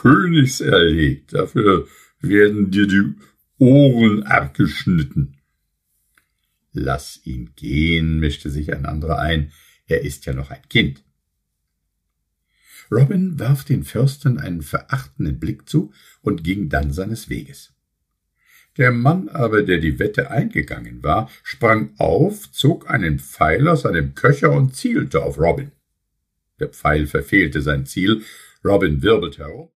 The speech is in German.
Königs erlegt. Dafür werden dir die Ohren abgeschnitten.« »Lass ihn gehen«, mischte sich ein anderer ein, »er ist ja noch ein Kind.« Robin warf den Fürsten einen verachtenden Blick zu und ging dann seines Weges. Der Mann aber, der die Wette eingegangen war, sprang auf, zog einen Pfeil aus seinem Köcher und zielte auf Robin. Der Pfeil verfehlte sein Ziel, Robin wirbelte herum